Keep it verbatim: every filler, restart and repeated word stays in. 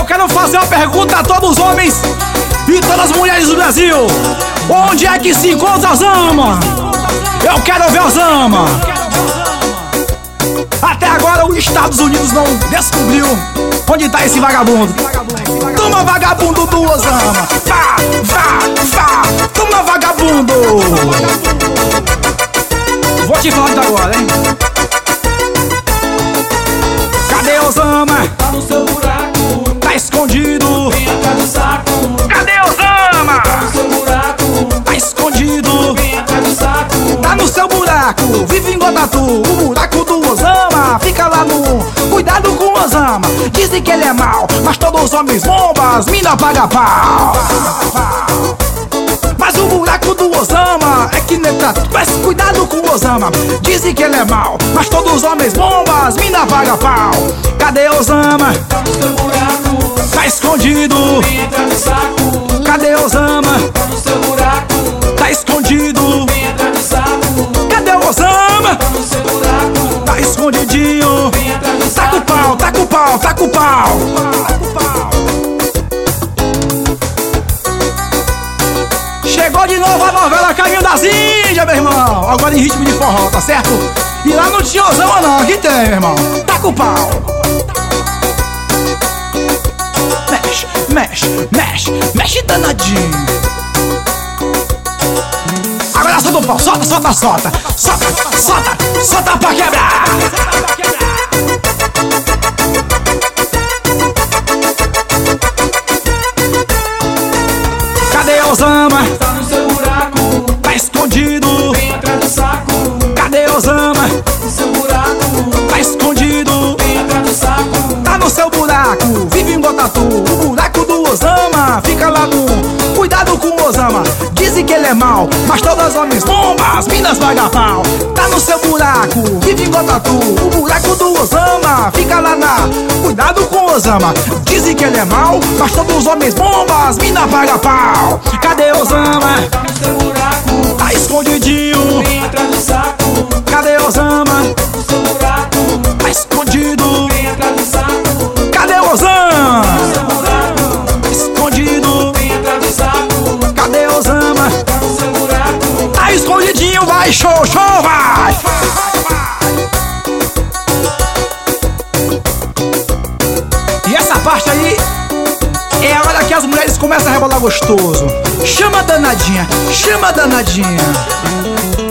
quero fazer uma pergunta a todos os homens e todas as mulheres do Brasil. Onde é que se encontra Osama? Eu quero ver Osama. Até agora os Estados Unidos não descobriu onde tá esse vagabundo. Toma, vagabundo do Osama. Vá, vá, vá. Toma, vagabundo. Vou te falar de agora, hein? Cadê Osama? Tá no seu buraco, Tá escondido. vem atrás do saco. Cadê Osama? Tá no seu buraco, Tá escondido. vem atrás do saco. Tá no seu buraco, vive em Godatu. O buraco do Osama fica lá no... Cuidado com o Osama. Dizem que ele é mau, mas todos os homens bombas, mina paga pau. Mas o buraco do Osama é que nem trato. Mas cuidado com o Osama. Dizem que ele é mau, mas todos os homens bombas, mina paga pau. Cadê Osama? Tá no seu buraco, Tá escondido. vem atrás do saco. Cadê Osama? Tá no seu buraco, Tá escondido. vem atrás do saco. Cadê o Osama? Tá no seu buraco, Tá escondidinho. vem atrás do Tá com saco. pau, tá com pau, tá com pau. Chegou de novo a novela Caminho das Índias, meu irmão. Agora em ritmo de forró, tá certo? E lá não tinha Osama não, aqui tem, meu irmão. Tá com pau. Mexe, mexe, mexe, mexe danadinho. Agora solta o pau, solta, solta, solta. Solta, solta, solta pra quebrar. Cadê Osama? Tá no seu buraco, Tá escondido. vem atrás do saco. Cadê Osama? No seu buraco, Tá escondido. vem atrás do saco. Tá no seu buraco, vive em Godatu. O buraco do Osama fica lá no... Cuidado com o Osama. Dizem que ele é mau, mas todos os homens bombas, minas paga pau. Tá no seu buraco, vive em Godatu. O buraco do Osama fica lá na... Cuidado com o Osama. Dizem que ele é mau, mas todos os homens bombas, mina paga pau. Cadê Osama? Tá no seu buraco, Tá escondidinho. vem atrás do saco. Cadê Osama? No seu buraco, Tá escondido. vem atrás do saco. Cadê Osama? No seu buraco, Tá escondido. vem atrás do saco. Cadê Osama? Tá no seu buraco, Tá escondidinho, vai, show, show, vai! E essa parte aí é a hora que as mulheres começam a rebolar gostoso. Chama a danadinha, chama a danadinha.